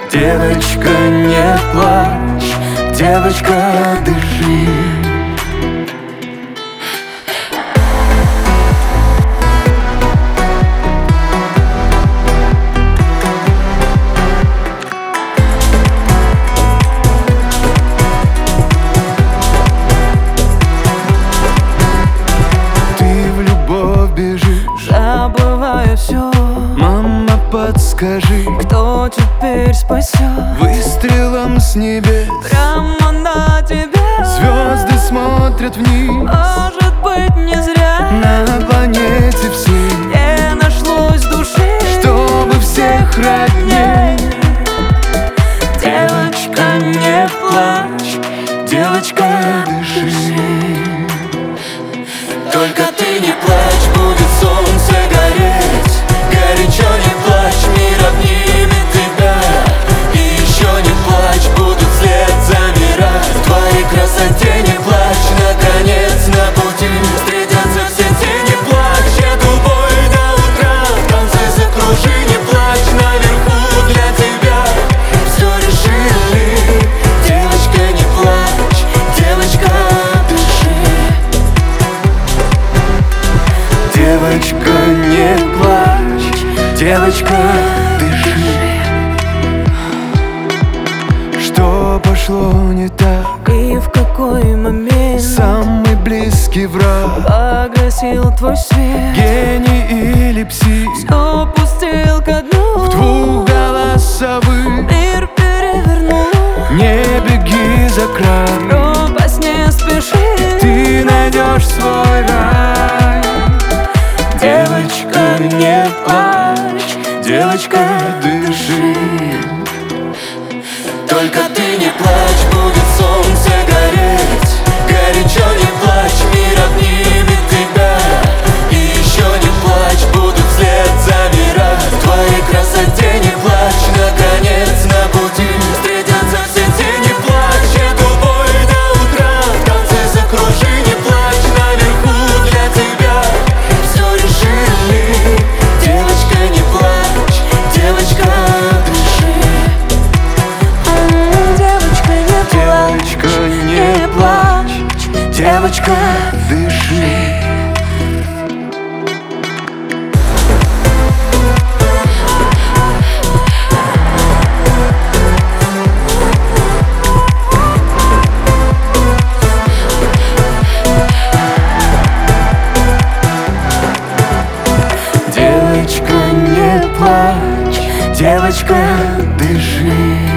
Девочка, не плачь, девочка, дыши. Забывая все, мама, подскажи, кто теперь спасет? Выстрелом с небес прямо на тебя звезды смотрят вниз. Может быть, не зря на планете всей не нашлось души, чтобы всех родней. Девочка, не плачь, девочка, дыши. Только ты не плачь, будет солнце гореть. Горячо не плачь, мир обнимет тебя. И еще не плачь, будут вслед замирать. В твоей красоте не плачь, наконец на пути встретятся все тени. Плачь, эту бой до утра, в конце закружи, не плачь, наверху для тебя все решили. Девочка, не плачь, девочка, девочка, не плачь, девочка, дыши. Что пошло не так? И в какой момент самый близкий враг погасил твой свет? Гений или псих? Все пустил ко дну. В двухголосовый мир перевернул. Не беги за край, пропасть не спеши, ты найдешь свой рай. Девочка, не плачь, девочка, дыши. Только ты не плачь, будет солнце гореть. Горячо не плачь, мир обнимет тебя. И еще не плачь, будут вслед замирать. В твоей красоте не плачь, наконец на пути встретятся все тени. Плачь, эту бой до утра, в конце закружи, не плачь, наверху для тебя все решили. Девочка, не плачь, девочка, дыши. Девочка, не плачь, девочка, дыши. Девочка, не плачь, девочка, дыши.